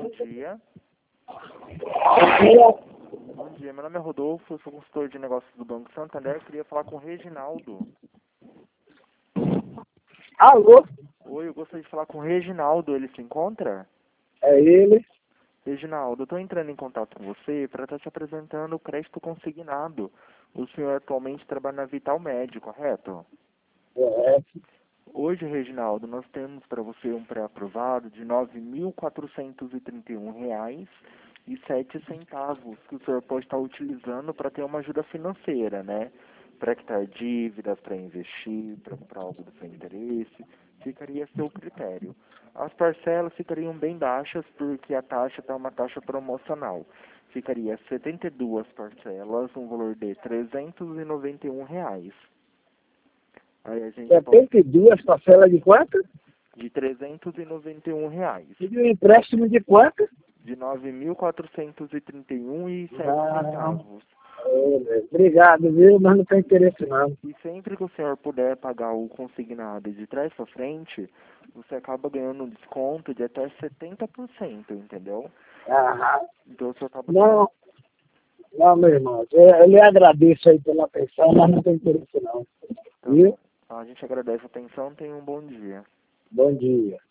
Bom dia. Bom dia, meu nome é Rodolfo, eu sou consultor de negócios do Banco Santander, eu queria falar com o Reginaldo. Alô? Oi, eu gostaria de falar com o Reginaldo, ele se encontra? É ele? Reginaldo, eu estou entrando em contato com você para estar te apresentando o crédito consignado. O senhor atualmente trabalha na Vital Med, correto? É. Hoje, Reginaldo, nós temos para você um pré-aprovado de R$ 9.431,07 que o senhor pode estar utilizando para ter uma ajuda financeira, né? Para quitar dívidas, para investir, para comprar algo do seu interesse, ficaria a seu critério. As parcelas ficariam bem baixas porque a taxa está uma taxa promocional. Ficaria 72 parcelas, um valor de R$ 391. Aí a gente pode... 72 parcelas de quanto? De R$ 391. E de um empréstimo de quanto? De R$ 9.431,07. Obrigado, viu? Mas não tem interesse não. E sempre que o senhor puder pagar o consignado de trás para frente, você acaba ganhando um desconto de até 70%, entendeu? Aham. Então o senhor acaba... Não, não, meu irmão. Eu lhe agradeço aí pela atenção, mas não tem interesse não. Tá Viu? bom. A gente agradece a atenção, tenha um bom dia. Bom dia.